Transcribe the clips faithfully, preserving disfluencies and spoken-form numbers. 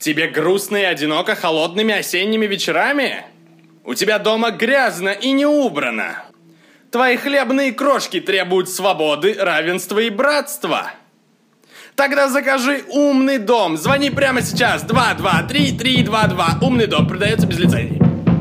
Тебе грустно и одиноко холодными осенними вечерами? У тебя дома грязно и не убрано. Твои хлебные крошки требуют свободы, равенства и братства. Тогда закажи «Умный дом». Звони прямо сейчас. два два три три два два. «Умный дом» продается без лицензии.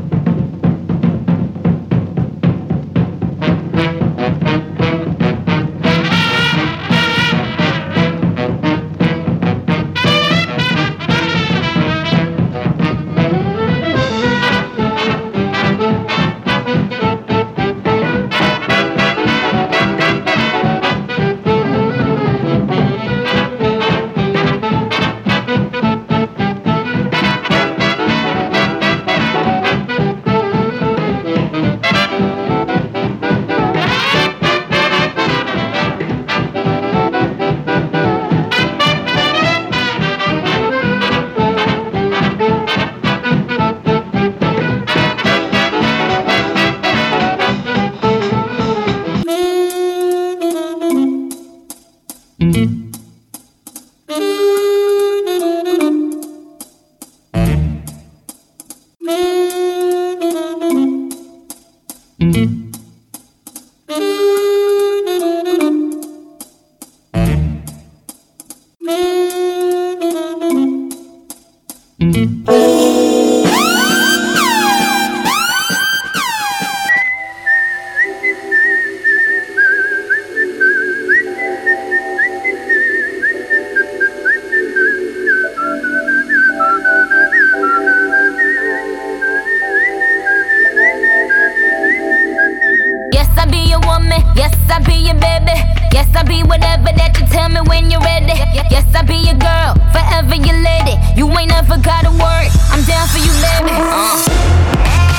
Yes, I be your baby. Yes, I be whatever that you tell me when you're ready. Yes, I be your girl, forever your lady. You ain't never gotta worry, I'm down for you, baby. uh.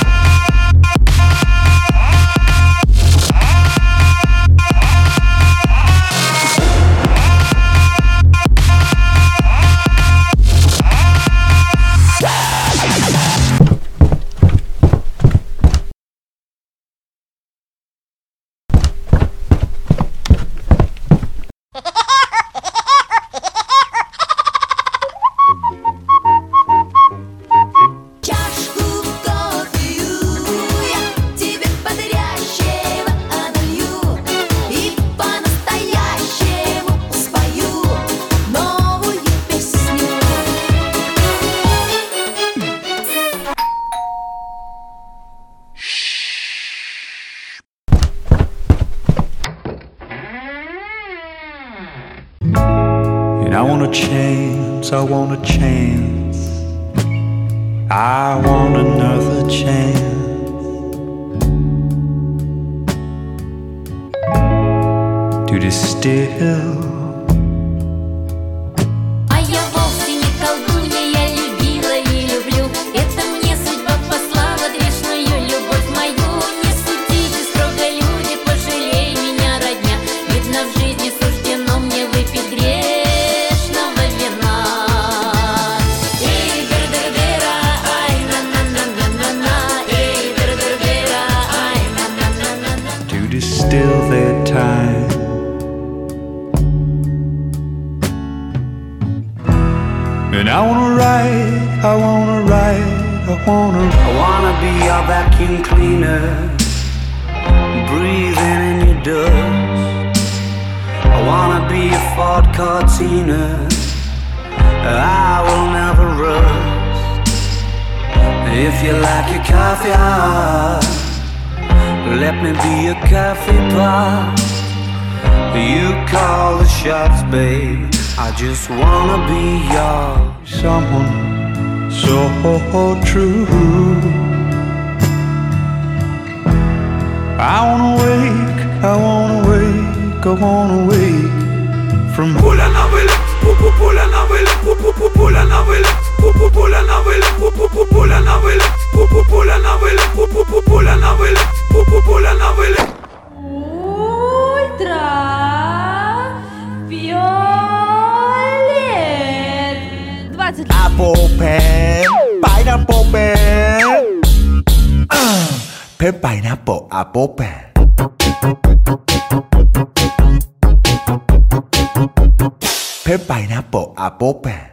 I want a chance, I want a chance, I want another chance to distill. А я вовсе не колдунья, я любила и люблю. Это мне судьба послала грешную любовь мою. Не судите строго, люди, пожалей меня, родня. Видно, в жизни суждено мне выпить грех. Still their time. And I wanna write, I wanna write, I wanna I wanna be your vacuum cleaner, breathing in your dust. I wanna be a Ford Cortina, I will never rust. If you like your coffee hot, let me be a coffee pot. You call the shots, babe, I just wanna be yours. Someone so true. I wanna wake, I wanna wake, I wanna wake from Pula na vela, pula na vela, pula na vela, pula na vela, pula na vela, pula na vela, pula na vela. Pula na vela. Ультра Виолет двадцать. Apple pen, pineapple pen. Uh, pen pineapple, apple pen. Pen pineapple, apple pen.